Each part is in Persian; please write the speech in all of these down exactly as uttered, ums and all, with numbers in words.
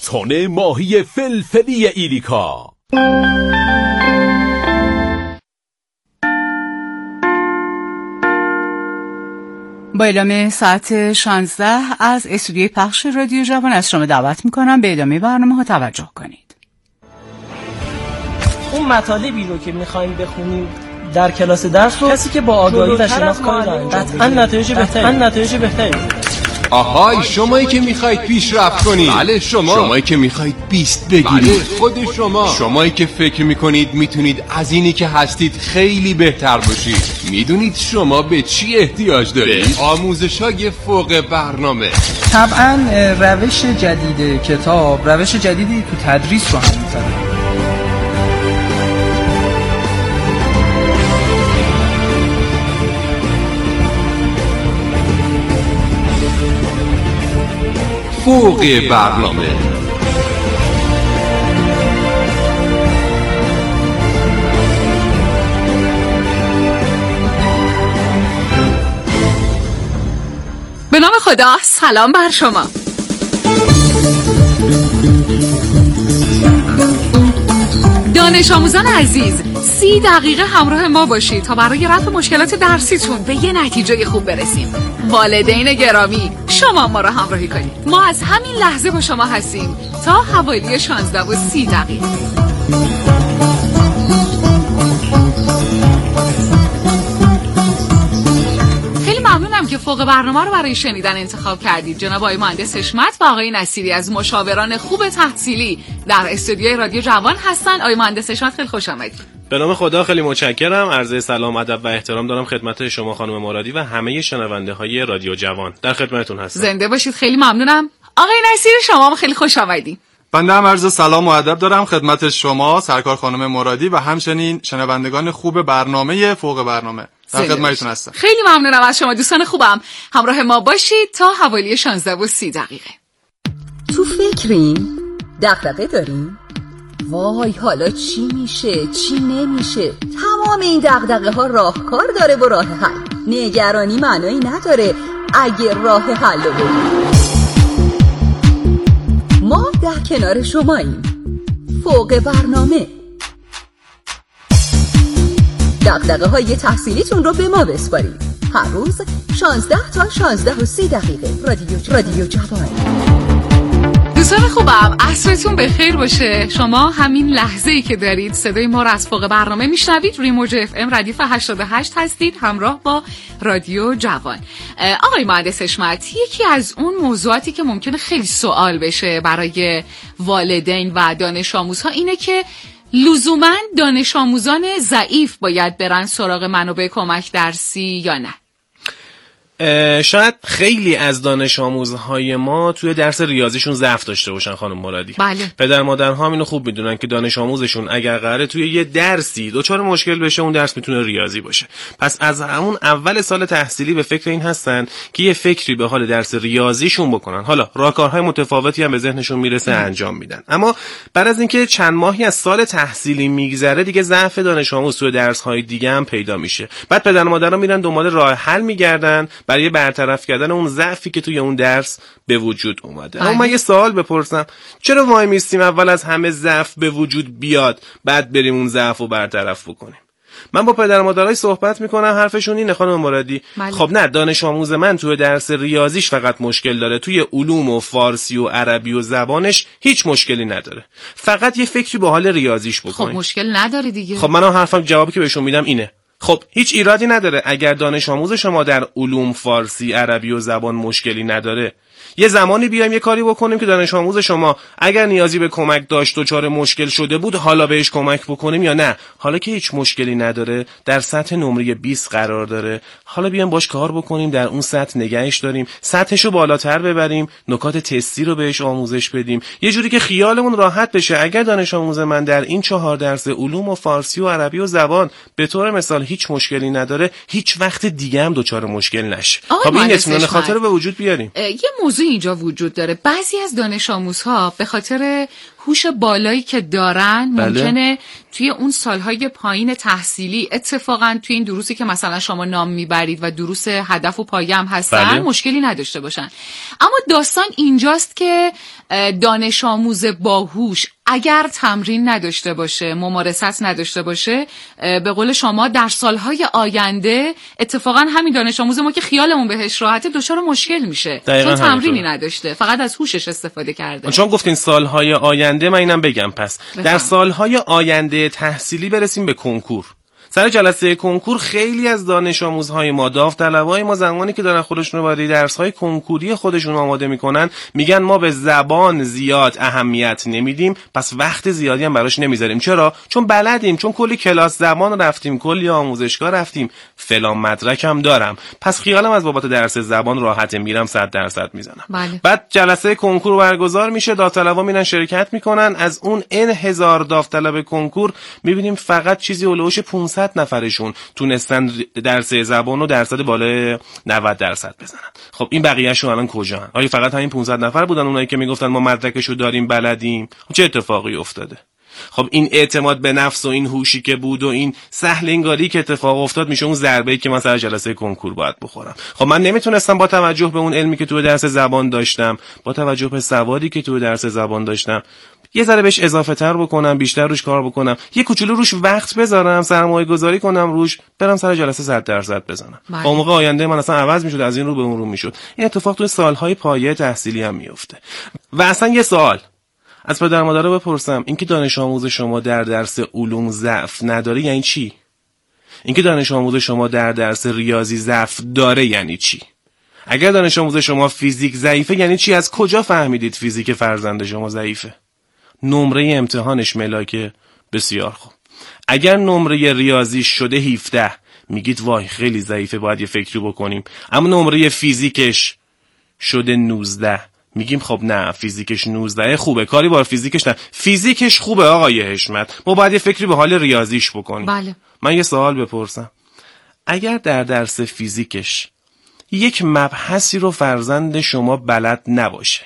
تن ماهی فلفلی ایریکا. با ادامه ساعت شانزده از استودیوی پخش رادیو جوان از شما دعوت میکنم به ادامه برنامه ها توجه کنید. اون مطالبی رو که میخوایم بخونیم در کلاس درس رو کسی که با آگاهی و شناخت کاری داره قطعاً نتایج بهتری نتایج بهتری. آهای شمایی که میخواید پیشرفت کنید، بله شما شمایی که میخواید بیست بگیرید، بله خود شما شمایی که فکر میکنید میتونید از اینی که هستید خیلی بهتر باشید. میدونید شما به چی احتیاج دارید؟ آموزش‌های فوق برنامه. طبعاً روش جدید کتاب روش جدیدی تو تدریس رو هم میزنه. فوق برنامه. به نام خدا، سلام بر شما. دانش آموزان عزیز، سی دقیقه همراه ما باشید تا برای رفع مشکلات درسیتون به یه نتیجه خوب برسیم. والدین گرامی، شما ما را همراهی کنید. ما از همین لحظه با شما هستیم تا حوالی شانزده و سی دقیقه. خیلی ممنونم که فوق برنامه رو برای شنیدن انتخاب کردید. جناب آقای مهندس حشمت و آقای نصیری از مشاوران خوب تحصیلی در استودیوی رادیو جوان هستن. آقای مهندس حشمت خیلی خوش آمدید. به نام خدا خیلی متشکرم. عرض سلام، ادب و احترام دارم خدمت شما خانم مرادی و همه شنونده های رادیو جوان. در خدمتتون هستم. زنده باشید. خیلی ممنونم. آقای نصیری شما هم خیلی خوش آمدید. بنده هم عرض سلام و ادب دارم خدمت شما سرکار خانم مرادی و همچنین شنوندگان خوب برنامه فوق برنامه. در خدمتتون هستم. خیلی ممنونم از شما دوستان خوبم. همراه ما باشید تا حوالی شانزده و سی دقیقه. تو فکرین؟ دغدغه دارین؟ وای حالا چی میشه چی نمیشه؟ تمام این دغدغه ها راهکار داره و راه حل. نگرانی معنایی نداره اگه راه حل رو بگیم. ما در کنار شماییم. فوق برنامه. دغدغه های تحصیلیتون رو به ما بسپارید. هر روز شانزده تا شانزده و سی دقیقه. رادیو رادیو جوان. دوستان خوبم، عصرتون بخیر باشه. شما همین لحظه‌ای که دارید صدای ما رو از فوق برنامه میشنوید روی موج اف ام ردیف هشتاد و هشت هستید همراه با رادیو جوان. آقای مهندس حشمت، یکی از اون موضوعاتی که ممکنه خیلی سوال بشه برای والدین و دانش آموزها اینه که لزوماً دانش آموزان ضعیف باید برن سراغ منابع کمک درسی یا نه؟ شاید خیلی از دانش آموزهای ما توی درس ریاضیشون ضعف داشته باشن خانم مرادی. بله. پدر مادرها اینو خوب میدونن که دانش آموزشون اگر قراره توی یه درسی دچار مشکل بشه اون درس میتونه ریاضی باشه. پس از همون اول سال تحصیلی به فکر این هستن که یه فکری به حال درس ریاضیشون بکنن. حالا راهکارهای متفاوتی هم به ذهنشون میرسه انجام میدن. اما بعد از اینکه چند ماهی از سال تحصیلی میگذره دیگه ضعف دانش آموز توی درس‌های دیگه هم پیدا میشه. بعد پدر مادرها میرن دنبال راه حل میگردن برای برطرف کردن اون ضعفی که توی اون درس به وجود اومده. اما من یه سوال بپرسم، چرا وای میستیم اول از همه ضعف به وجود بیاد بعد بریم اون ضعف رو برطرف بکنیم؟ من با پدر مادرای صحبت میکنم، حرفشون اینه خانم مرادی. مالی. خب نه، دانش آموز من توی درس ریاضیش فقط مشکل داره، توی علوم و فارسی و عربی و زبانش هیچ مشکلی نداره، فقط یه فکری به حال ریاضیش بکنیم. خب مشکل نداره دیگه. خب منم حرفم جوابی که بهشون میدم اینه، خب هیچ ایرادی نداره اگر دانش آموز شما در علوم، فارسی، عربی و زبان مشکلی نداره. یه زمانی بیایم یه کاری بکنیم که دانش آموز شما اگر نیازی به کمک داشت و دچار مشکل شده بود حالا بهش کمک بکنیم، یا نه حالا که هیچ مشکلی نداره در سطح نمره بیست قرار داره، حالا بیایم باش کار بکنیم، در اون سطح نگهش داریم، سطحشو بالاتر ببریم، نکات تستی رو بهش آموزش بدیم، یه جوری که خیالمون راحت بشه اگر دانش آموز من در این چهار درس علوم و فارسی و عربی و زبان به طور مثال هیچ مشکلی نداره هیچ وقت دیگه هم دچار مشکل نشه. خب این اطمینان خاطر رو به وجود بیاریم. یه موضوع اینجا وجود داره. بعضی از دانش آموزها به خاطر هوش بالایی که دارن ممکنه بله. توی اون سالهای پایین تحصیلی اتفاقا توی این دروسی که مثلا شما نام میبرید و دروس هدف و پایه هم هستن بله. مشکلی نداشته باشن. اما داستان اینجاست که دانش آموز باهوش اگر تمرین نداشته باشه، ممارست نداشته باشه، به قول شما در سالهای آینده اتفاقا همین دانش آموز ما که خیالمون بهش راحته دچار مشکل میشه چون تمرینی نداشته، فقط از هوشش استفاده کرده. چون گفتین سالهای آینده، من اینم بگم پس بفهم. در سالهای آینده تحصیلی برسیم به کنکور. سر جلسه کنکور خیلی از دانش آموزهای ما، داوطلبای ما، زمانی که دارن خودشون رو برای درس‌های کنکوری خودشون آماده میکنن میگن ما به زبان زیاد اهمیت نمیدیم، پس وقت زیادی هم براش نمیذاریم. چرا؟ چون بلدیم، چون کلی کلاس زبان رفتیم، کلی آموزشگاه رفتیم، فلان مدرک هم دارم، پس خیالم از بابت درس زبان راحت میرم صد درصد میزنم. بله. بعد جلسه کنکور برگزار میشه، داوطلبا میرن شرکت میکنن، از اون ان هزار داوطلب کنکور میبینیم فقط چیزی اولوش پانصد نفرشون تونستن درس زبان رو درصد بالای نود درصد بزنن. خب این بقیه‌شون الان کجان؟ آیا فقط همین پانصد نفر بودن اونایی که میگفتن ما مدرکشو داریم بلدیم؟ چه اتفاقی افتاده؟ خب این اعتماد به نفس و این هوشی که بود و این سهل انگاری که اتفاق افتاد میشه اون ضربه‌ای که من سر جلسه کنکور باید بخورم. خب من نمیتونستم با توجه به اون علمی که تو درس زبان داشتم، با توجه به سوادی که تو درس زبان داشتم، یه ذره بهش اضافه تر بکنم، بیشتر روش کار بکنم، یه کوچولو روش وقت بذارم، سرمایه گذاری کنم روش، برم سر جلسه صد درصد بزنم. با موقع آینده من اصلا عوض میشد، از این رو به اون رو میشد. این اتفاق تو سالهای پایه تحصیلی هم میفته. و اصلا یه سوال از پدر مادر بپرسم، اینکه دانش آموز شما در درس علوم ضعف نداره یعنی چی؟ اینکه دانش آموز شما در درس ریاضی ضعف داره یعنی چی؟ اگر دانش آموز شما فیزیک ضعیفه یعنی چی؟ از کجا فهمیدید فیزیک فرزند شما ضعیفه؟ نمره امتحانش ملاکه؟ بسیار خوب. اگر نمره ریاضیش شده هفده میگید وای خیلی ضعیفه، باید یه فکری بکنیم. اما نمره فیزیکش شده نوزده میگیم خب نه فیزیکش نوزده خوبه، کاری با فیزیکش نه، فیزیکش خوبه آقای حشمت، ما باید یه فکری به حال ریاضیش بکنیم. بله. من یه سوال بپرسم، اگر در درس فیزیکش یک مبحثی رو فرزند شما بلد نباشه،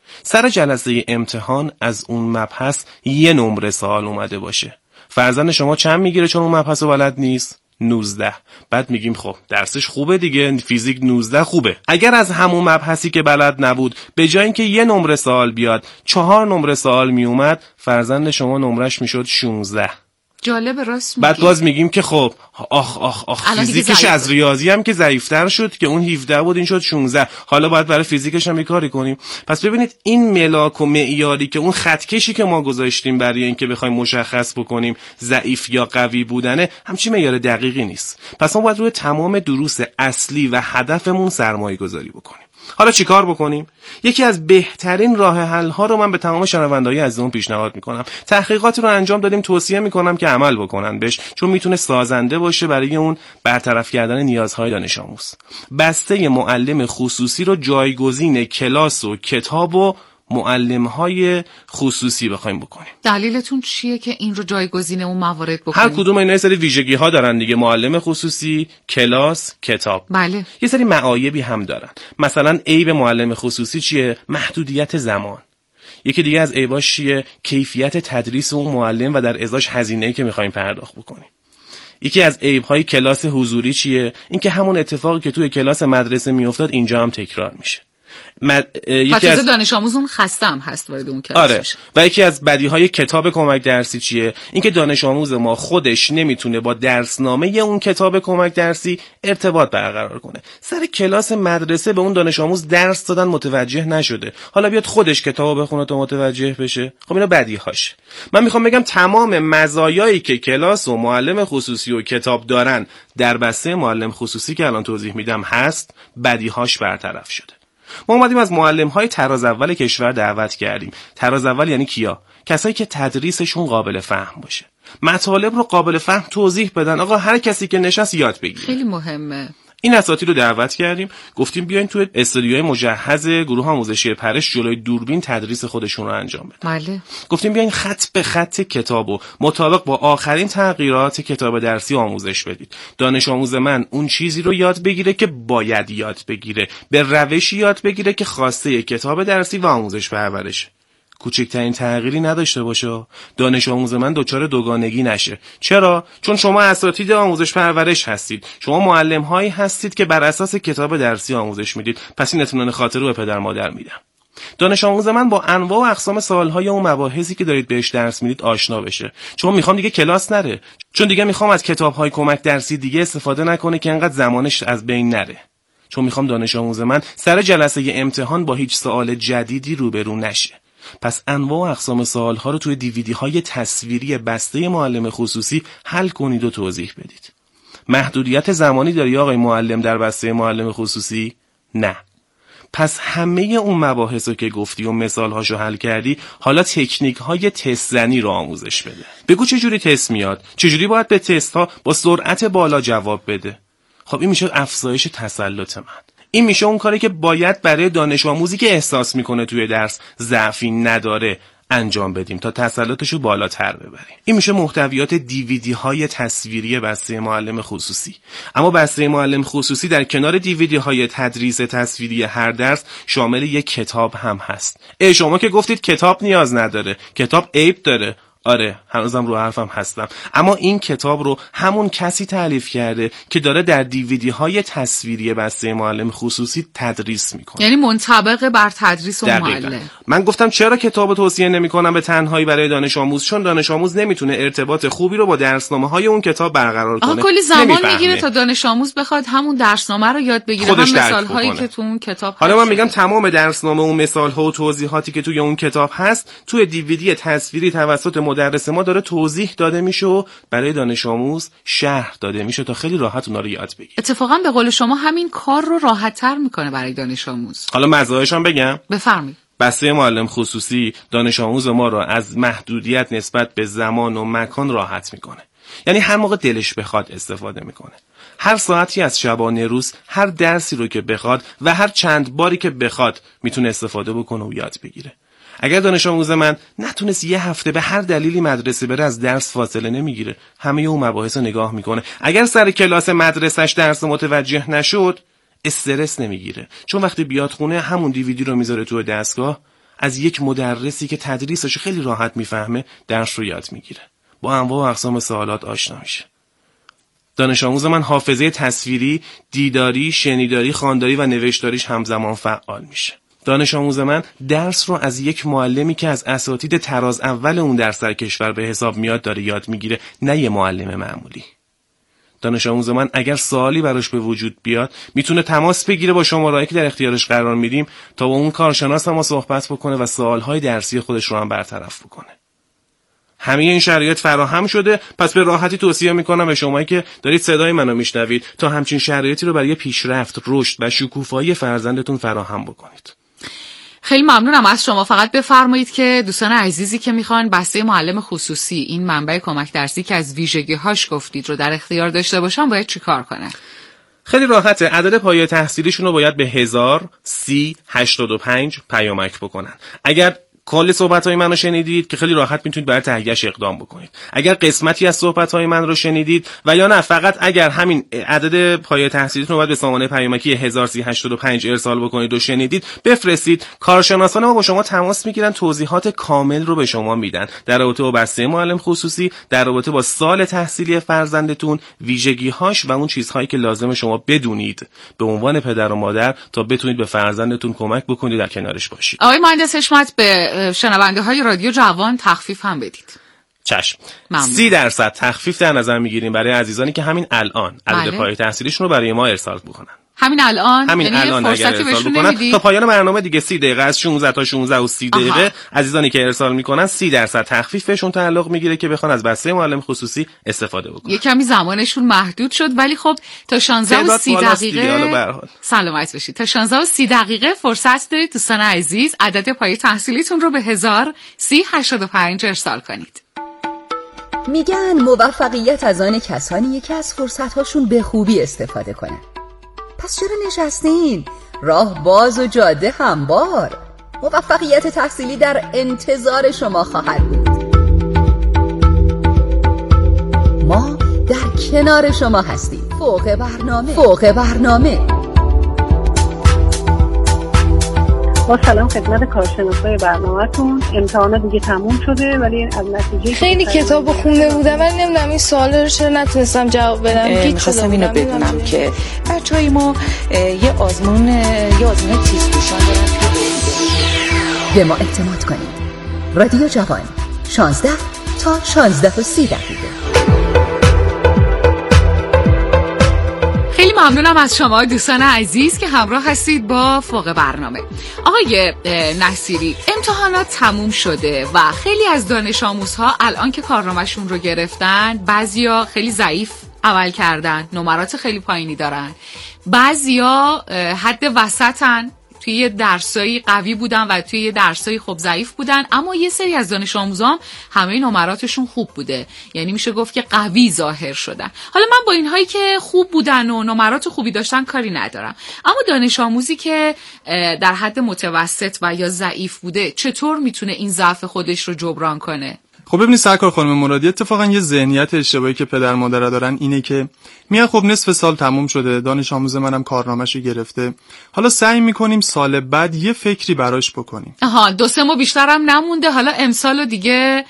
سر جلسه امتحان از اون مبحث یه نمره سوال اومده باشه، فرزند شما چند میگیره چون اون مبحث رو بلد نیست؟ نوزده. بعد میگیم خب درسش خوبه دیگه، فیزیک نوزده خوبه. اگر از همون مبحثی که بلد نبود به جای اینکه یه نمره سوال بیاد چهار نمره سوال میومد، فرزند شما نمرش میشد شانزده. جالب راست میگی. بعد باز میگیم که خب آخ آخ آخ فیزیکش از ریاضی هم که ضعیف‌تر شد که اون هفده بود این شد شانزده، حالا باید برای فیزیکش هم کاری کنیم. پس ببینید این ملاک و معیاری که اون خطکشی که ما گذاشتیم برای اینکه بخوایم مشخص بکنیم ضعیف یا قوی بودنه همچین معیار دقیقی نیست. پس ما باید روی تمام دروس اصلی و هدفمون سرمایه گذاری بکنیم. حالا چیکار بکنیم؟ یکی از بهترین راه حل ها رو من به تمام شنونده‌های عزیزمون پیشنهاد میکنم. تحقیقاتی رو انجام دادیم، توصیه میکنم که عمل بکنن بهش، چون میتونه سازنده باشه برای اون برطرف کردن نیازهای دانش آموز. بسته معلم خصوصی رو جایگزین کلاس و کتاب و معلم‌های خصوصی بخوایم بکنیم. دلیلتون چیه که این رو جایگزین اون موارد بکنیم؟ هر کدوم اینا یه سری ویژگی‌ها دارن دیگه، معلم خصوصی، کلاس، کتاب. بله. یه سری معایبی هم دارن. مثلا عیب معلم خصوصی چیه؟ محدودیت زمان. یکی دیگه از عیباش چیه؟ کیفیت تدریس اون معلم و در ازاش هزینه‌ای که می‌خوایم پرداخت بکنیم. یکی از عیب‌های کلاس حضوری چیه؟ اینکه همون اتفاقی که توی کلاس مدرسه میافتاد اینجا هم تکرار میشه. مد... یکی از دانش آموزون خسته هم هست وارد اون کلاس آره. میشه. و یکی از بدیهای کتاب کمک درسی چیه؟ اینکه دانش آموز ما خودش نمیتونه با درسنامه اون کتاب کمک درسی ارتباط برقرار کنه. سر کلاس مدرسه به اون دانش آموز درس دادن متوجه نشده، حالا بیاد خودش کتاب بخونه تا متوجه بشه. خب اینا بدیهاشه. من میخوام بگم تمام مزایایی که کلاس و معلم خصوصی و کتاب دارن در بسته معلم خصوصی که الان توضیح میدم هست، بدیهاش برطرف شده. ما اومدیم از معلم‌های تراز اول کشور دعوت کردیم. تراز اول یعنی کیا؟ کسایی که تدریسشون قابل فهم باشه، مطالب رو قابل فهم توضیح بدن. آقا هر کسی که نشست یاد بگیره. خیلی مهمه. این اساتید رو دعوت کردیم، گفتیم بیاین توی استودیوی مجهز گروه آموزشی پرش جلوی دوربین تدریس خودشون رو انجام بدن. بله. گفتیم بیاین خط به خط کتابو مطابق با آخرین تغییرات کتاب درسی آموزش بدید. دانش آموز من اون چیزی رو یاد بگیره که باید یاد بگیره، به روشی یاد بگیره که خواسته کتاب درسی و آموزش پرورش. کوچکترین تغییری نداشته باشه. دانش آموز من دچار دوگانگی نشه. چرا؟ چون شما اساتید آموزش پرورش هستید. شما معلم هایی هستید که بر اساس کتاب درسی آموزش میدید. پس این اطمینان خاطر رو به پدر مادر میدم. دانش آموز من با انواع و اقسام سوالهای اون مباحثی که دارید بهش درس میدید آشنا بشه. چون میخوام دیگه کلاس نره. چون دیگه میخوام از کتاب‌های کمک درسی دیگه استفاده نکنه که انقدر زمانش از بین نره. چون میخوام دانش آموز من سر جلسه امتحان با هیچ سوال جدیدی روبرو نشه. پس انواع و اقسام سوالها رو توی دیویدی های تصویری بسته معلم خصوصی حل کنید و توضیح بدید. محدودیت زمانی داری آقای معلم در بسته معلم خصوصی؟ نه. پس همه اون مباحثو که گفتی و مثالهاشو حل کردی، حالا تکنیک های تست زنی رو آموزش بده. بگو چجوری تست میاد، چجوری باید به تست ها با سرعت بالا جواب بده. خب این میشه افزایش تسلط من. این میشه اون کاری که باید برای دانش آموزی که احساس میکنه توی درس ضعفی نداره انجام بدیم تا تسلطشو بالاتر ببریم. این میشه محتویات دیویدی های تصویری بسته معلم خصوصی. اما بسته معلم خصوصی در کنار دیویدی های تدریس تصویری هر درس شامل یک کتاب هم هست. ای شما که گفتید کتاب نیاز نداره، کتاب عیب داره. آره، هنوزم رو حرفم هستم. اما این کتاب رو همون کسی تألیف کرده که داره در دیویدی های تصویری بسته معلم خصوصی تدریس میکنه. یعنی منطبق بر تدریس اون معلم. من گفتم چرا کتاب توصیه نمیکنم به تنهایی برای دانش آموز؟ چون دانش آموز نمیتونه ارتباط خوبی رو با درسنامه های اون کتاب برقرار کنه. آها، کلی زمان میگیره تا دانش آموز بخواد همون درسنامه رو یاد بگیره، هم مثال هایی که تو اون کتاب هست. حالا من میگم تمام درسنامه و مثال ها و توضیحاتی که توی اون کتاب هست توی دیویدی تصویری توسط مدرس ما داره توضیح داده میشه و برای دانش آموز شرح داده میشه تا خیلی راحت اونا رو یاد بگیره. اتفاقا به قول شما همین کار رو راحت‌تر میکنه برای دانش آموز. حالا مزایاش هم بگم؟ بفرمایید. بسته معلم خصوصی دانش آموز ما رو از محدودیت نسبت به زمان و مکان راحت میکنه. یعنی هر موقع دلش بخواد استفاده میکنه. هر ساعتی از شبانه روز هر درسی رو که بخواد و هر چند باری که بخواد میتونه استفاده بکنه و یاد بگیره. اگر دانش آموز من نتونست یه هفته به هر دلیلی مدرسه بره، از درس فاصله نمیگیره، همه اون مباحث رو نگاه میکنه. اگر سر کلاس مدرسش درس متوجه نشد، استرس نمیگیره، چون وقتی بیاد خونه همون دیویدی رو میذاره تو دستگاه، از یک مدرسی که تدریسش خیلی راحت میفهمه درس رو یاد میگیره، با انواع و اقسام سوالات آشنا میشه. دانش آموز من حافظه تصویری، دیداری، شنیداری، خوانداری و نوشتاریش همزمان فعال میشه. دانش آموز من درس رو از یک معلمی که از اساتید تراز اول اون درس در کشور به حساب میاد داره یاد میگیره، نه یه معلم معمولی. دانش آموز من اگر سوالی براش به وجود بیاد میتونه تماس بگیره با شماره‌ای که در اختیارش قرار میدیم تا با اون کارشناس هم صحبت بکنه و سوالهای درسی خودش رو هم برطرف بکنه. همه این شرایط فراهم شده، پس به راحتی توصیه میکنم به شمایی که دارید صدای منو میشنوید تا همچین شرایطی رو برای پیشرفت، رشد و شکوفایی فرزندتون فراهم بکنید. خیلی ممنونم از شما. فقط بفرمایید که دوستان عزیزی که میخوان بسته معلم خصوصی، این منبع کمک درسی که از ویژگی‌هاش گفتید رو در اختیار داشته باشن، باید چیکار کنن؟ خیلی راحته. عدد پایه تحصیلیشون رو باید به هزار سی هشتاد و پنج پیامک بکنن. اگر کل صحبت‌های منو شنیدید که خیلی راحت میتونید برای تهیه‌اش اقدام بکنید. اگر قسمتی از صحبت‌های من رو شنیدید و یا نه فقط اگر همین عدد پایه تحصیلیتون رو باید به سامانه پیامکی هزار سی هشتاد و پنج ارسال بکنید و شنیدید، بفرستید. کارشناسان ما با شما تماس میگیرن، توضیحات کامل رو به شما میدن در رابطه با بسته معلم خصوصی، در رابطه با سال تحصیلی فرزندتون، ویژگی‌هاش و اون چیزهایی که لازم شما بدونید به عنوان پدر و مادر تا بتونید به فرزندتون کمک بکنید، در کنارش باشید. آقای مهندس حشمت، به شنونده های رادیو جوان تخفیف هم بدید. چشم. سی درصد تخفیف در نظر میگیریم برای عزیزانی که همین الان عدد پایه تحصیلیشون رو برای ما ارسال بکنن. همین الان؟ همین یعنی الان اگر ارسال بکنن تا پایان برنامه دیگه سی دقیقه از شانزده تا شانزده و سی دقیقه آها. عزیزانی که ارسال میکنن سی درصد تخفیف بهشون تعلق میگیره که بخوان از بسته معلم خصوصی استفاده بکنن. یه کمی زمانشون محدود شد، ولی خب تا شانزده و سی دقیقه سلامت باشید. تا شانزده و سی دقیقه فرصت دارید دوستان عزیز عدد پایه تحصیلیتون رو به هزار سی هشتاد و پنج ارسال کنید. میگن موفقیت از آن کسانیه که از فرصت‌هاشون به خوبی استفاده کنن. پس چرا نشستین؟ راه باز و جاده هموار. موفقیت تحصیلی در انتظار شما خواهد بود. ما در کنار شما هستیم. فوق برنامه. فوق برنامه. با سلام خدمت کارشناسای برنامه‌تون. امتحانات دیگه تموم شده ولی از نتیجه خیلی کتابو خونده بودم ولی نمیدونم این سوالا رو چرا نتونستم جواب بدم. می‌خواستم اینو بدونم که بچهای ما یه آزمون یه آزمون تیزهوشان دارن توی به ما اعتماد کنید. رادیو جوان شانزده تا شانزده و سی دقیقه. خیلی ممنونم از شما دوستان عزیز که همراه هستید با فوق برنامه. آقای نصیری، امتحانات تموم شده و خیلی از دانش آموزها الان که کارنامه‌شون رو گرفتن، بعضیا خیلی ضعیف عمل کردن، نمرات خیلی پایینی دارن، بعضیا حد وسطن، توی یه درسایی قوی بودن و توی یه درسایی خب ضعیف بودن، اما یه سری از دانش آموزان همه نمراتشون خوب بوده، یعنی میشه گفت که قوی ظاهر شدن. حالا من با اینهایی که خوب بودن و نمرات خوبی داشتن کاری ندارم، اما دانش آموزی که در حد متوسط و یا ضعیف بوده چطور میتونه این ضعف خودش رو جبران کنه؟ خب ببینید سرکار خانم مرادی، اتفاقا یه ذهنیت اشتباهی که پدر مادرها دارن اینه که میگن خب نصف سال تموم شده، دانش آموز منم کارنامه‌شو گرفته، حالا سعی میکنیم سال بعد یه فکری براش بکنیم. آها، دو سه ماه بیشترم نمونده، حالا امسالو دیگه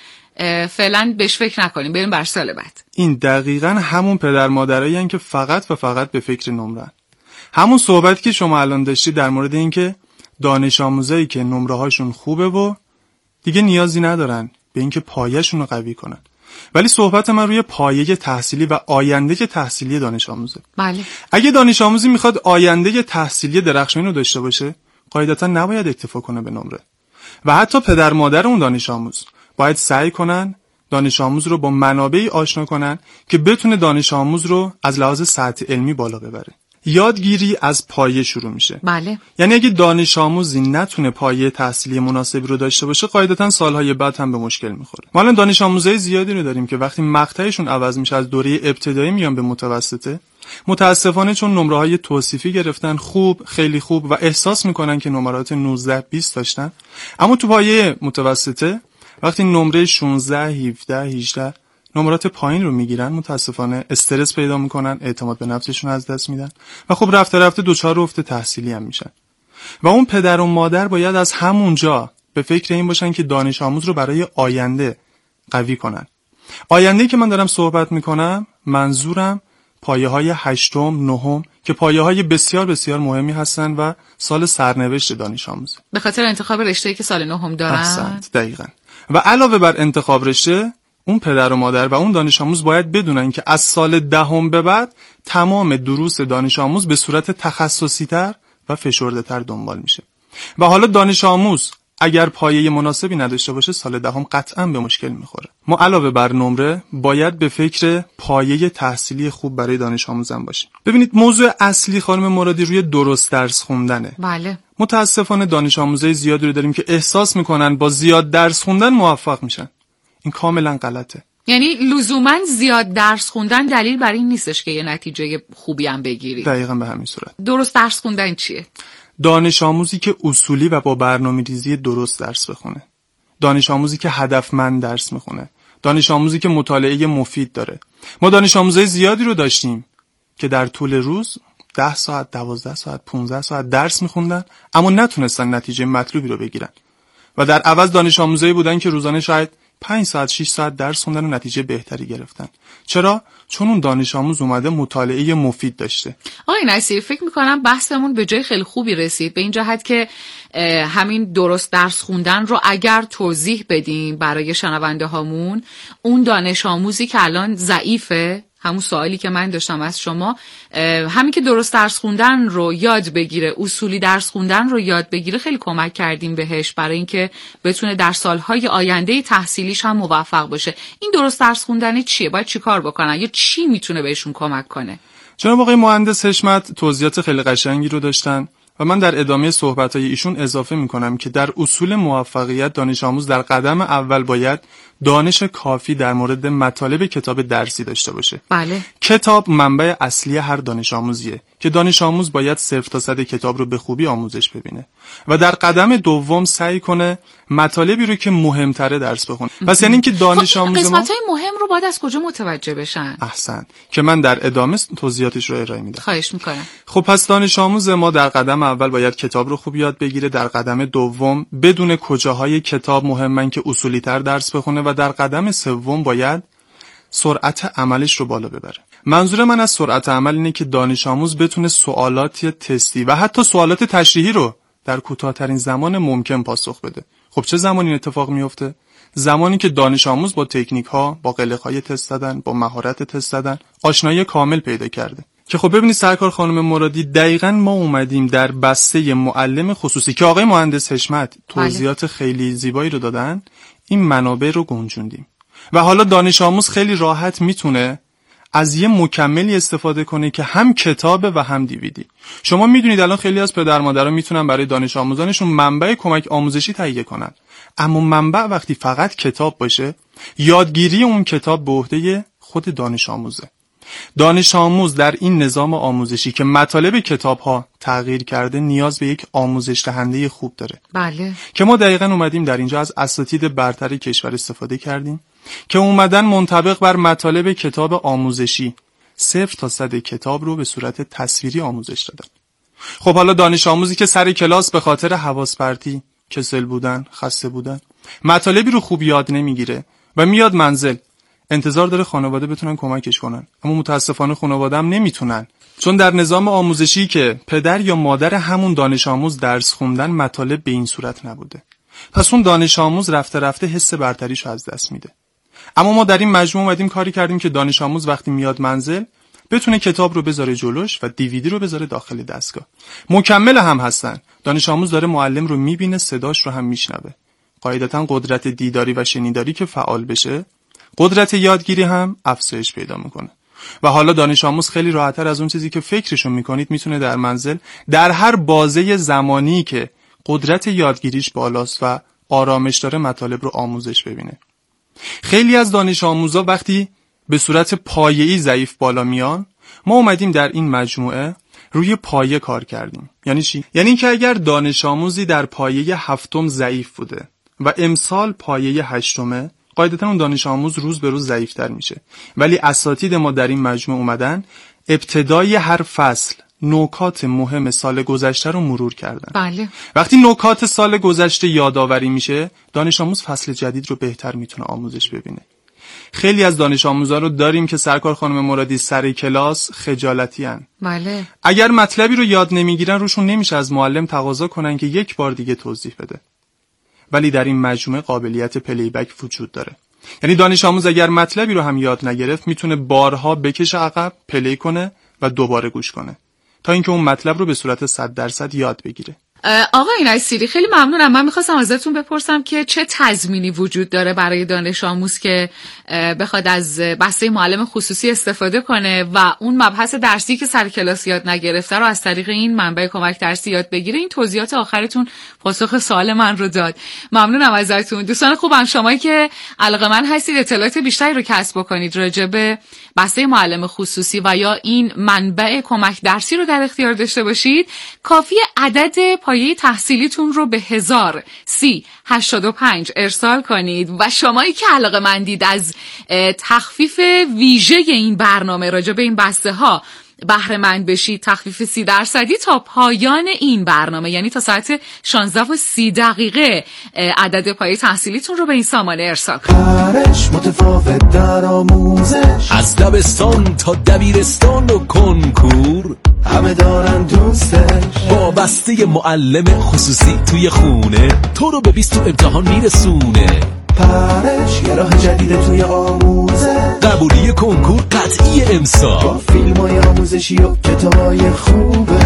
فعلا بهش فکر نکنیم، بریم بر سال بعد. این دقیقاً همون پدر مادرایین که فقط و فقط به فکر نمرن. همون صحبتی که شما الان داشتی در مورد این که دانش آموزایی که نمره‌هاشون خوبه و دیگه نیازی ندارن به اینکه پایه‌شون رو قوی کنن. ولی صحبت من روی پایه تحصیلی و آینده تحصیلی دانش آموزه. بله. اگه دانش آموزی میخواد آینده تحصیلی درخشانی رو داشته باشه، قاعدتا نباید اکتفا کنه به نمره. و حتی پدر مادر اون دانش آموز باید سعی کنن دانش آموز رو با منابعی آشنا کنن که بتونه دانش آموز رو از لحاظ سطح علمی بالا ببره. یادگیری از پایه شروع میشه. بله. یعنی اگه دانش آموزی نتونه پایه تحصیلی مناسبی رو داشته باشه، قاعدتا سالهای بعد هم به مشکل میخوره. ما الان دانش آموزای زیادی رو داریم که وقتی مقطعشون عوض میشه از دوره ابتدایی میان به متوسطه، متاسفانه چون نمره‌های توصیفی گرفتن، خوب، خیلی خوب، و احساس میکنن که نمرات نوزده بیست داشتن، اما تو پایه متوسطه وقتی نمره شانزده هفده هجده نمرات پایین رو میگیرن، متاسفانه استرس پیدا میکنن، اعتماد به نفسشون از دست میدن و خب رفته رفته دوچار افت تحصیلی هم میشن. و اون پدر و مادر باید از همونجا به فکر این باشن که دانش آموز رو برای آینده قوی کنن. آینده‌ای که من دارم صحبت میکنم منظورم پایه های هشتم، نهم که پایه های بسیار بسیار مهمی هستن و سال سرنوشت دانش آموزه. به خاطر انتخاب رشته‌ای که سال نهم دارن. احسنت، دقیقاً. و علاوه بر انتخاب رشته، اون پدر و مادر و اون دانش آموز باید بدونن که از سال دهم به بعد تمام دروس دانش آموز به صورت تخصصی تر و فشرده تر دنبال میشه. و حالا دانش آموز اگر پایه مناسبی نداشته باشه، سال دهم قطعاً به مشکل میخوره. ما علاوه بر نمره باید به فکر پایه تحصیلی خوب برای دانش آموزم باشیم. ببینید موضوع اصلی خانم مرادی روی درست درس خوندنه. بله. متاسفانه دانش آموزای زیادی رو داریم که احساس میکنن با زیاد درس خوندن موفق میشن. این کاملا غلطه. یعنی لزوما زیاد درس خوندن دلیل بر این نیستش که یه نتیجه خوبی هم بگیری. دقیقاً به همین صورت. درست درس خوندن چیه؟ دانش آموزی که اصولی و با برنامه‌ریزی درست درس بخونه. دانش آموزی که هدفمند درس میخونه. دانش آموزی که مطالعه مفید داره. ما دانش آموزای زیادی رو داشتیم که در طول روز ده ساعت، دوازده ساعت، پانزده ساعت درس میخوندن اما نتونستن نتیجه مطلوبی رو بگیرن. و در عوض دانش آموزایی بودن که روزانه شاید پنج ساعت شش ساعت درس خوندن و نتیجه بهتری گرفتن. چرا؟ چون اون دانش آموز اومده مطالعه مفید داشته. آقای نصیری، فکر میکنم بحثمون به جای خیلی خوبی رسید، به این جهت که همین درست درس خوندن رو اگر توضیح بدیم برای شنونده هامون، اون دانش آموزی که الان ضعیفه، همون سوالی که من داشتم از شما، همین که درست درس خوندن رو یاد بگیره، اصولی درس خوندن رو یاد بگیره، خیلی کمک کردیم بهش برای اینکه بتونه در سالهای آینده تحصیلیش هم موفق باشه. این درست درس خوندن چیه؟ باید چی کار بکنن یا چی میتونه بهشون کمک کنه؟ جناب آقای مهندس حشمت توضیحات خیلی قشنگی رو داشتن و من در ادامه صحبت‌های ایشون اضافه می‌کنم که در اصول موفقیت دانش آموز در قدم اول باید دانش کافی در مورد مطالب کتاب درسی داشته باشه. بله. کتاب منبع اصلی هر دانش آموزیه که دانش آموز باید صفر تا صد کتاب رو به خوبی آموزش ببینه و در قدم دوم سعی کنه مطالبی رو که مهمتره درس بخونه. پس یعنی اینکه دانش خب آموز ما قسمت‌های مهم رو باید از کجا متوجه بشن؟ احسن که من در ادامه توضیحاتش رو ارائه میدم. خواهش میکنم. خب پس دانش آموز ما در قدم اول باید کتاب رو خوب یاد بگیره، در قدم دوم بدون کجاهای کتاب مهمن که اصولی تر درس بخونه و در قدم سوم باید سرعت عملش رو بالا ببره. منظور من از سرعت عمل اینه که دانش آموز بتونه سوالات تستی و حتی سوالات تشریحی رو در کوتاه‌ترین زمان ممکن پاسخ بده. خب چه زمانی این اتفاق میفته؟ زمانی که دانش آموز با تکنیک ها، با قلق‌های تست دادن، با مهارت تست دادن آشنایی کامل پیدا کرده. که خب ببینید سرکار خانم مرادی، دقیقاً ما اومدیم در بسته معلم خصوصی که آقای مهندس حشمت توضیحات خیلی زیبایی رو دادن، این منابع رو گنجوندیم و حالا دانش آموز خیلی راحت میتونه از یه مکملی استفاده کنه که هم کتابه و هم دیویدی. شما میدونید الان خیلی از پدر مادرها میتونن برای دانش آموزانشون منبع کمک آموزشی تهیه کنن، اما منبع وقتی فقط کتاب باشه، یادگیری اون کتاب به عهده خود دانش آموزه. دانش آموز در این نظام آموزشی که مطالب کتاب ها تغییر کرده نیاز به یک آموزش دهنده خوب داره. بله. که ما دقیقاً اومدیم در اینجا از اساتید برتر کشور استفاده کردیم که اومدن منطبق بر مطالب کتاب آموزشی صفر تا صد کتاب رو به صورت تصویری آموزش دادن. خب حالا دانش آموزی که سر کلاس به خاطر حواس پرتی، کسل بودن، خسته بودن، مطالبی رو خوب یاد نمیگیره و میاد منزل، انتظار داره خانواده بتونن کمکش کنن، اما متاسفانه خانواده هم نمیتونن، چون در نظام آموزشی که پدر یا مادر همون دانش آموز درس خوندن مطالب به این صورت نبوده. پس اون دانش آموز رفته رفته حس برتریشو از دست میده. اما ما در این مجموعه اومدیم کاری کردیم که دانش آموز وقتی میاد منزل بتونه کتاب رو بذاره جلوش و دیویدی رو بذاره داخل دستگاه. مکمل هم هستن. دانش آموز داره معلم رو میبینه، صداش رو هم میشنوه. قاعدتاً قدرت دیداری و شنیداری که فعال بشه، قدرت یادگیری هم افزایش پیدا میکنه. و حالا دانش آموز خیلی راحت‌تر از اون چیزی که فکرشو میکنید میتونه در منزل در هر بازه زمانی که قدرت یادگیریش بالاست و آرامش داره مطالب رو آموزش ببینه. خیلی از دانش آموزا وقتی به صورت پایه‌ای ضعیف بالا میان، ما اومدیم در این مجموعه روی پایه کار کردیم. یعنی چی؟ یعنی که اگر دانش آموزی در پایه هفتم ضعیف بوده و امسال پایه هشتمه، قاعدتاً اون دانش آموز روز به روز ضعیف‌تر میشه. ولی اساتید ما در این مجموعه اومدن ابتدای هر فصل نکات مهم سال گذشته رو مرور کردن. بله. وقتی نکات سال گذشته یادآوری میشه، دانش آموز فصل جدید رو بهتر میتونه آموزش ببینه. خیلی از دانش آموزا رو داریم که سرکار خانم مرادی سر کلاس خجالتی ان. بله. اگر مطلبی رو یاد نمیگیرن روشون نمیشه از معلم تقاضا کنن که یک بار دیگه توضیح بده. ولی در این مجموعه قابلیت پلی بک وجود داره. یعنی دانش آموز اگر مطلبی رو هم یاد نگرفت میتونه بارها بکشه عقب، پلی کنه و دوباره گوش کنه تا اینکه اون مطلب رو به صورت صد درصد یاد بگیره. آقای نصیری خیلی ممنونم. من میخواستم ازتون بپرسم که چه تضمینی وجود داره برای دانش آموز که بخواد از بسته معلم خصوصی استفاده کنه و اون مبحث درسی که سر کلاس یاد نگرفته رو از طریق این منبع کمک درسی یاد بگیره. این توضیحات آخرتون پاسخ سوال من رو داد. ممنونم ازتون. دوستان خوبم، شمایی که علاقه‌مند هستید اطلاعات بیشتری رو کسب بکنید راجع به بسته معلم خصوصی و یا این منبع کمک درسی رو در اختیار داشته باشید، کافی عدد پایه تحصیلیتون رو به هزار سی هشتاد و پنج ارسال کنید و شمایی که علاقه‌مندید از تخفیف ویژه این برنامه راجع به این بسته ها بهره مند بشید، تخفیف سی درصدی تا پایان این برنامه، یعنی تا ساعت شانزده و سی دقیقه عدد پایه تحصیلیتون رو به این سامانه ارسال کنید. متفاوت در آموزش، از دبستان تا دبیرستان و کنکور، همه دارن دوستش. با بسته معلم خصوصی توی خونه، تو رو به بیست تو امتحان میرسونه. پرش یه راه جدیده توی آموزه، قبولی کنکور قطعی امسال، با فیلم های آموزشی و کتابای خوبه.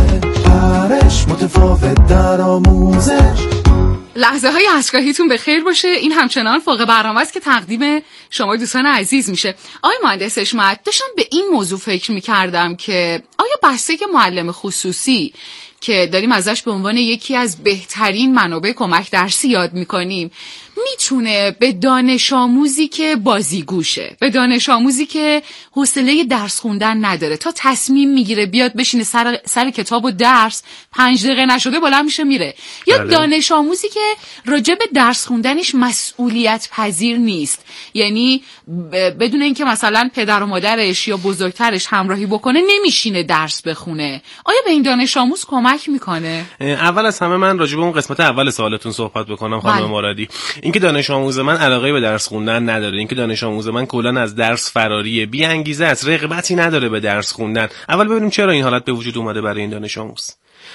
پرش متفاوت در آموزش. لحظه های عشقاهیتون به خیر باشه. این همچنان فوق برنامه است که تقدیم شما دوستان عزیز میشه. آقای مهندس حشمت، داشتم به این موضوع فکر میکردم که آیا بسته معلم خصوصی که داریم ازش به عنوان یکی از بهترین منابع کمک درسی یاد میکنیم میتونه به دانش آموزی که بازیگوشه، به دانش آموزی که حوصله درس خوندن نداره، تا تصمیم میگیره بیاد بشینه سر, سر کتاب و درس، پنج دقیقه نشده بلند میشه میره، یا بله. دانش آموزی که راجع به درس خوندنش مسئولیت پذیر نیست، یعنی بدون اینکه مثلا پدر و مادرش یا بزرگترش همراهی بکنه نمیشینه درس بخونه. آیا به این دانش آموز کمک میکنه؟ اول از همه من راجع به اون قسمت اول سوالتون صحبت بکنم خانم مرادی. اینکه دانش آموز من علاقه به درس خوندن نداره، اینکه دانش آموز من کلا از درس فراریه، بی انگیزه است، رغبتی نداره به درس خوندن. اول ببینیم چرا این حالت به وجود اومده برای این دانش آموز.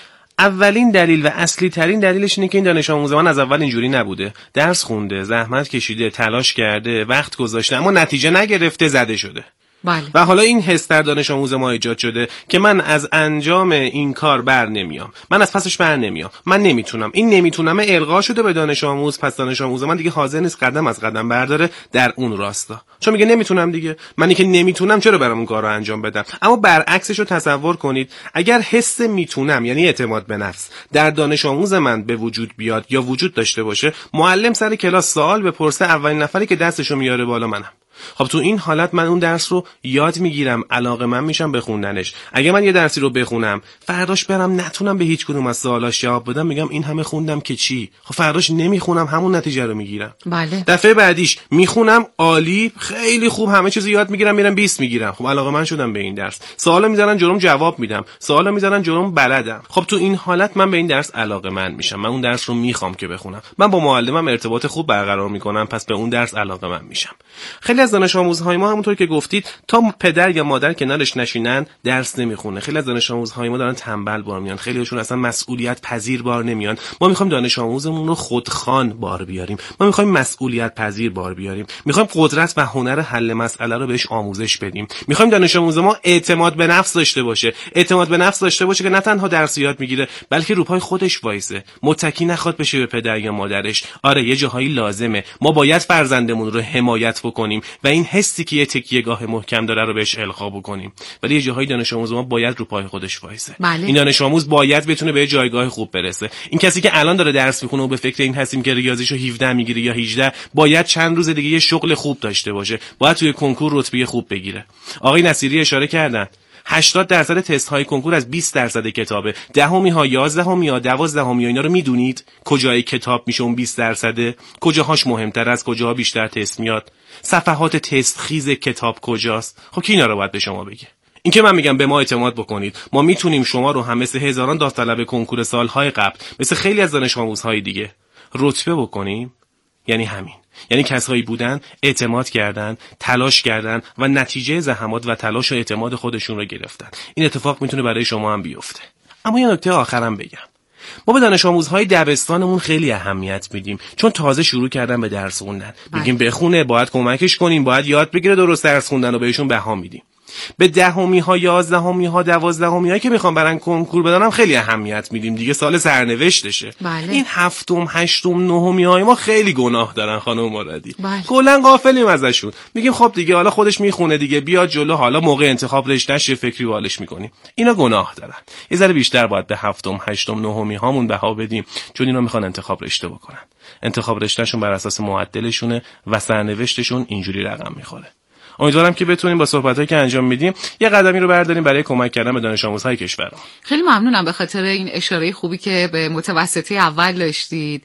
اولین دلیل و اصلی ترین دلیلش اینه که این دانش آموز من از اول اینجوری نبوده. درس خونده، زحمت کشیده، تلاش کرده، وقت گذاشته، اما نتیجه نگرفته، زده شده. بله. و حالا این حس در دانش آموز ما ایجاد شده که من از انجام این کار بر نمیام، من از پسش بر نمیام، من نمیتونم. این نمیتونم القا شده به دانش آموز، پس دانش آموز من دیگه حاضر نیست قدم از قدم برداره در اون راستا، چون میگه نمیتونم دیگه. منی که نمیتونم چرا برام اون کار رو انجام بدم؟ اما برعکسش رو تصور کنید، اگر حس میتونم یعنی اعتماد به نفس در دانش آموز من به وجود بیاد یا وجود داشته باشه، معلم سر کلاس سوال بپرسه، اولین نفری که دستشو میاره بالا منم. خب تو این حالت من اون درس رو یاد میگیرم، علاقه من میشم به خوندنش. اگه من یه درسی رو بخونم، فرداش برم نتونم به هیچ کدوم از سوالاش جواب بدم، میگم این همه خوندم که چی؟ خب فرداش نمیخونم، همون نتیجه رو میگیرم. بله. دفعه بعدیش میخونم، عالی، خیلی خوب، همه چیزو یاد میگیرم، میرم بیست میگیرم. خب علاقه من شدم به این درس. سوالا میذارن جلوم جواب میدم، سوالا میذارن جلوم بلدم. خب تو این حالت من به این درس علاقه من میشم، من اون درس رو میخوام که بخونم. من با معلمم ارتباط خوب برقرار میکنم، پس به اون درس علاقه من میشم. خیلی از دانش آموزهای ما همونطور که گفتید تا پدر یا مادر کنارش نشینن درس نمیخونه. خیلی از دانش آموزهای ما دارن تنبل بار میان، خیلیشون اصلا مسئولیت پذیر بار نمیان. ما میخوایم دانش آموزمون رو خودخوان بار بیاریم، ما میخوایم مسئولیت پذیر بار بیاریم، میخوایم قدرت و هنر حل مسئله رو بهش آموزش بدیم. میخوایم دانش آموز ما اعتماد به نفس داشته باشه، اعتماد به نفس داشته باشه که نه تنها درس یاد میگیره بلکه رو پای خودش وایسه، متکی نخواد بشه به پدر یا مادرش. آره یه جاهایی لازمه، ما باید فرزندمون رو حمایت بکنیم و این حسی که یه تکیه‌گاه محکم داره رو بهش القا بکنیم، ولی یه جاهای دانش آموز ما باید رو پای خودش وایسه. بله. این دانش آموز باید بتونه به جایگاه خوب برسه. این کسی که الان داره درس میخونه و به فکر این هستیم که ریاضیشو هفده میگیره یا هجده، باید چند روز دیگه یه شغل خوب داشته باشه، باید توی کنکور رتبه خوب بگیره. آقای نصیری اشاره کردن هشتاد درصد تست های کنکور از بیست درصد کتابه. دهمی ها، یازدهمی ها، دوازدهمی ها، اینا رو میدونید کجای کتاب میشه اون بیست درصده؟ کجاهاش مهمتر از کجاها بیشتر تست میاد؟ صفحات تست خیز کتاب کجاست؟ خب کی اینا رو باید به شما بگه؟ این که من میگم به ما اعتماد بکنید، ما میتونیم شما رو هم مثل هزاران داوطلب کنکور سالهای قبل، مثل خیلی از دانش آموزهای دیگه رتبه بکنیم. یعنی همین، یعنی کسایی بودن، اعتماد کردن، تلاش کردن و نتیجه زحمات و تلاش و اعتماد خودشون رو گرفتن. این اتفاق میتونه برای شما هم بیفته. اما یه نکته آخرم بگم، ما به دانش آموزهای دبستانمون خیلی اهمیت میدیم، چون تازه شروع کردن به درس خوندن. میگیم بخونه، باید کمکش کنیم، باید یاد بگیره درست درس خوندن و بهشون بها میدیم. به دهمی ها، یازدهمی ها، دوازدهمی هایی که میخوان برن کنکور بدن خیلی اهمیت میدیم، دیگه سال سرنوشتشه. بله. این هفتم، هشتم، نهمی های ما خیلی گناه دارن خانم مرادی. بله. کلا غافلیم ازشون. میگیم خب دیگه حالا خودش میخونه دیگه، بیاد جلو، حالا موقع انتخاب رشتهش فکری والش میکنیم. اینا گناه دارن. یه ذره بیشتر باید به هفتم، هشتم، نهمی هامون بها بدیم، چون اینا میخوان انتخاب رشته بکنن. انتخاب رشتهشون بر اساس معدلشونه و سرنوشتشون اینجوری رقم میخوره. امیدوارم که بتونیم با صحبتایی که انجام میدیم یه قدمی رو برداریم برای کمک کردن به دانش آموزهای کشور. خیلی ممنونم به خاطر این اشاره خوبی که به متوسطه اول داشتید.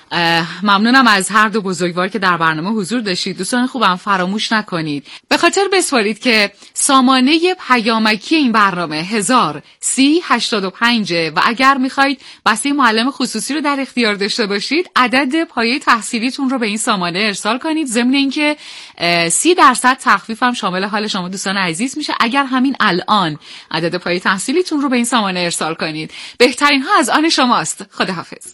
ممنونم از هر دو بزرگوار که در برنامه حضور داشتید. دوستان خوبم فراموش نکنید به خاطر بسپارید که سامانه پیامکی این برنامه هزار سی هشتاد و پنج و اگر میخواید بسته معلم خصوصی رو در اختیار داشته باشید عدد پایه تحصیلیتون رو به این سامانه ارسال کنید، ضمن اینکه سی درصد تخفیف هم شامل حال شما دوستان عزیز میشه اگر همین الان عدد پایه تحصیلیتون رو به این سامانه ارسال کنید. بهترین ها از آن شماست. خداحافظ.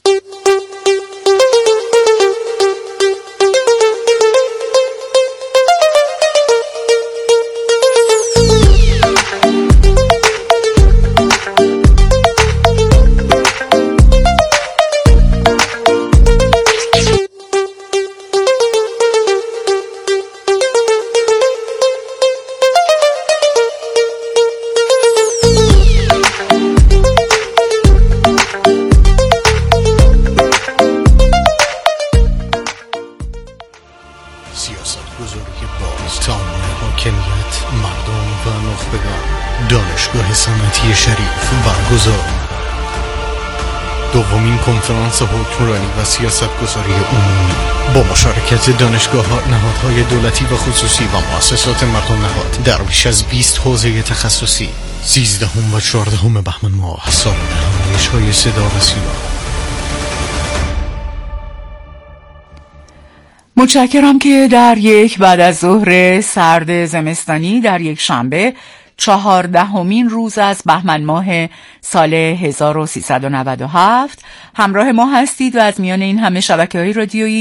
سیاستگذاری باز، تعامل حاکمیت، مردم و نخبگان. دانشگاه صنعتی شریف برگزار. دومین کنفرانس حکمرانی و سیاستگذاری عمومی با مشارکت دانشگاه‌ها، نهادهای دولتی و خصوصی و مؤسسات مردم نهاد در بیش از بیست حوزه تخصصی. سیزدهم و چهاردهم بهمن ماه سالن همایش‌های صدا و سیما. متشکرم که در یک بعد از ظهر سرد زمستانی در یک شنبه چهاردهمین روز از بهمن ماه سال هزار و سیصد و نود و هفت همراه ما هستید و از میان این همه شبکه‌های رادیویی